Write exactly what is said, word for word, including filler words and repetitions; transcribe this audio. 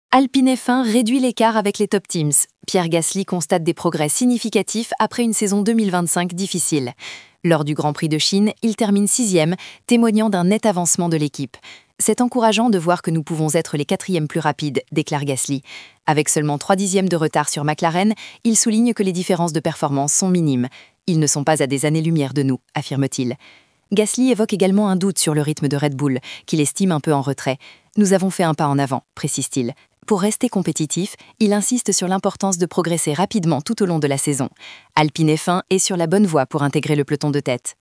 Alpine F un réduit l'écart avec les top teams. Pierre Gasly constate des progrès significatifs après une saison deux mille vingt-cinq difficile. Lors du Grand Prix de Chine, il termine sixième, témoignant d'un net avancement de l'équipe. C'est encourageant de voir que nous pouvons être les quatrièmes plus rapides, déclare Gasly. Avec seulement trois dixièmes de retard sur McLaren, il souligne que les différences de performance sont minimes. Ils ne sont pas à des années-lumière de nous, affirme-t-il. Gasly évoque également un doute sur le rythme de Red Bull, qu'il estime un peu en retrait. « Nous avons fait un pas en avant », précise-t-il. Pour rester compétitif, il insiste sur l'importance de progresser rapidement tout au long de la saison. Alpine F un est sur la bonne voie pour intégrer le peloton de tête.